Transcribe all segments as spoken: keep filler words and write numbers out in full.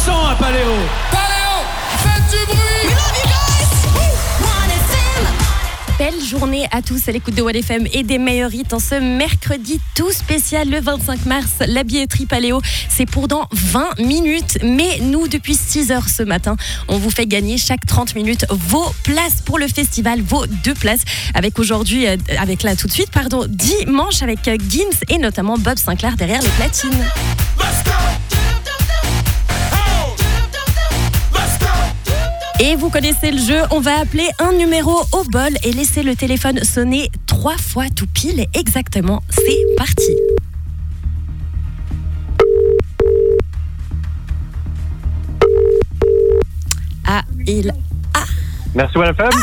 sang à Paléo. Paléo, faites du bruit. We love you guys. one F M. Belle journée à tous à l'écoute de one F M et des meilleurs hits en ce mercredi tout spécial le vingt-cinq mars. La billetterie Paléo, c'est pour dans vingt minutes. Mais nous, depuis six heures ce matin, on vous fait gagner chaque trente minutes vos places pour le festival, vos deux places. Avec aujourd'hui, euh, avec là tout de suite, pardon, dimanche avec euh, Gims et notamment Bob Sinclair derrière les platines. Let's go. Et vous connaissez le jeu, on va appeler un numéro au bol et laisser le téléphone sonner trois fois tout pile exactement. C'est parti. Ah, il... Ah, Merci one F M.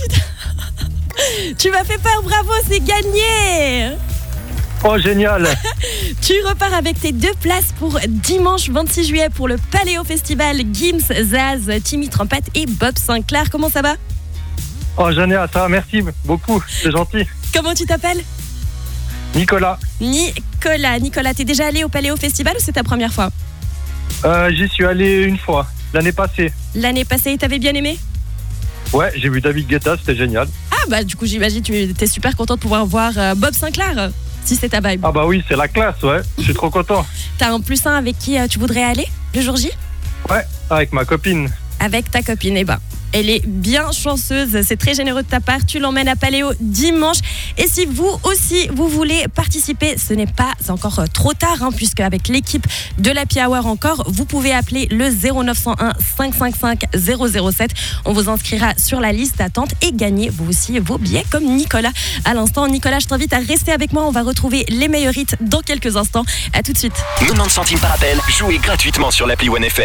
tu m'as fait peur, bravo, c'est gagné. Oh, génial. Tu repars avec tes deux places pour dimanche vingt-six juillet pour le Paléo Festival. Gims, Zaz, Timmy Trumpet et Bob Sinclair. Comment ça va? Oh, génial, ça va, merci beaucoup, c'est gentil. Comment tu t'appelles? Nicolas, Nicolas. Nicolas, t'es déjà allé au Paléo Festival ou c'est ta première fois? euh, j'y suis allé une fois, l'année passée. L'année passée, t'avais bien aimé? Ouais, j'ai vu David Guetta, c'était génial. Ah bah du coup j'imagine tu es super content de pouvoir voir euh, Bob Sinclair, si c'est ta vibe. Ah bah oui, c'est la classe, ouais, je suis trop content. T'as un plus un avec qui euh, tu voudrais aller le jour J? Ouais, avec ma copine. Avec ta copine, eh ben, elle est bien chanceuse, c'est très généreux de ta part, tu l'emmènes à Paléo dimanche. Et si vous aussi, vous voulez participer, ce n'est pas encore trop tard, hein, puisque avec l'équipe de l'Happy Hour encore, vous pouvez appeler le zéro neuf cent un cinq cent cinquante-cinq zéro zéro sept. On vous inscrira sur la liste d'attente et gagnez vous aussi vos billets comme Nicolas. À l'instant, Nicolas, je t'invite à rester avec moi, on va retrouver les meilleurs hits dans quelques instants. À tout de suite. quatre-vingt-dix centimes par appel, jouez gratuitement sur l'appli one F M.